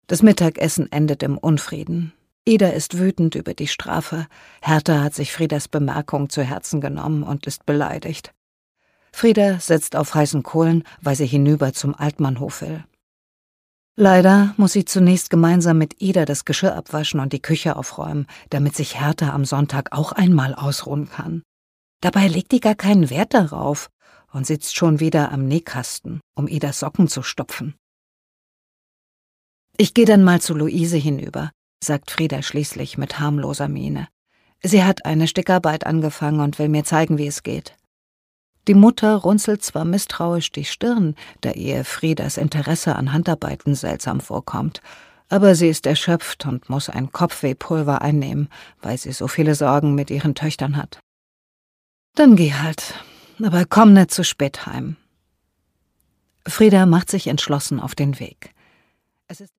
Das Mittagessen endet im Unfrieden. Ida ist wütend über die Strafe. Hertha hat sich Friedas Bemerkung zu Herzen genommen und ist beleidigt. Frieda sitzt auf heißen Kohlen, weil sie hinüber zum Altmannhof will. Leider muss sie zunächst gemeinsam mit Ida das Geschirr abwaschen und die Küche aufräumen, damit sich Hertha am Sonntag auch einmal ausruhen kann. Dabei legt die gar keinen Wert darauf und sitzt schon wieder am Nähkasten, um Idas Socken zu stopfen. »Ich gehe dann mal zu Luise hinüber«, sagt Frieda schließlich mit harmloser Miene. Sie hat eine Stickarbeit angefangen und will mir zeigen, wie es geht. Die Mutter runzelt zwar misstrauisch die Stirn, da ihr Friedas Interesse an Handarbeiten seltsam vorkommt, aber sie ist erschöpft und muss ein Kopfwehpulver einnehmen, weil sie so viele Sorgen mit ihren Töchtern hat. »Dann geh halt, aber komm nicht zu spät heim.« Frieda macht sich entschlossen auf den Weg. Es ist